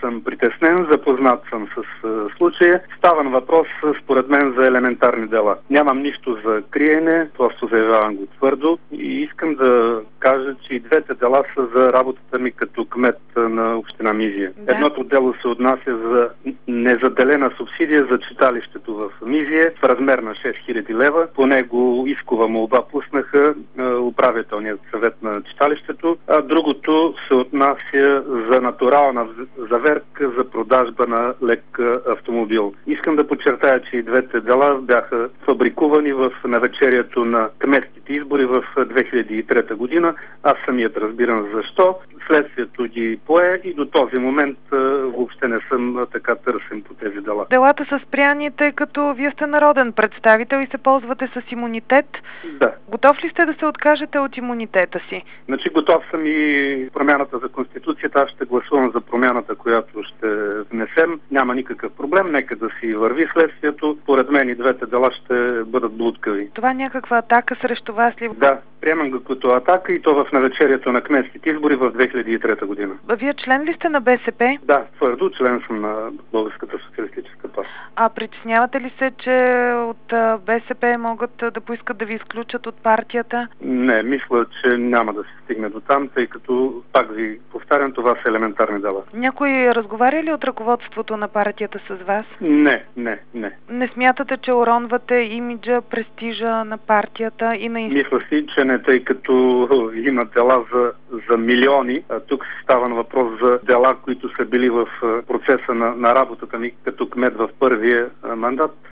съм притеснен, запознат съм с случая. Става въпрос, според мен, за елементарни дела. Нямам нищо за криене, просто заявявам го твърдо и искам да кажа, че и двете дела са за работата ми като кмет на община Мизия. Да. Едното дело се отнася за незаделена субсидия за читалището в Мизия в размер на 6000 лева. По него искова молба пуснаха управителният съвет на читалището, а другото се отнася за натурална заверка за продажба на лек автомобил. Искам да подчертая, че и двете дела бяха фабрикувани в навечерието на кметските избори в 2003 година. Аз самият разбирам защо. Следствието ги пое и до този момент въобще не съм така търсен по тези дела. Делата са спряни, тъй като вие сте народен представител и се ползвате с имунитет. Да. Готов ли сте да се откажете от имунитета си? Значи готов съм и промяната за Конституцията. Аз ще гласувам за промяната, която ще внесем. Няма никакъв проблем. Нека да си върви следствието. Поред мен и двете дела ще бъдат блудкави. Това някаква атака срещу вас ли? Да, приемам го като атака и то в навечерието на кметските избори в 2003 година. Вие член ли сте на БСП? Да, твърдо член съм на Българската социалистическа партия. А притеснявате ли се, че от БСП могат да поискат да ви изключат от партията? Не, мисля, че няма да се стигне до там, тъй като, пак ви повтарям, това са елементарни дела. Някой разговаря ли от ръководството на партията с вас? Не. Не смятате, че уронвате имиджа, престижа на партията и на Мисля си, че не, тъй като има дела за милиони. Тук става въпрос за дела, които са били в процеса на работата ми като кмет в първия мандат.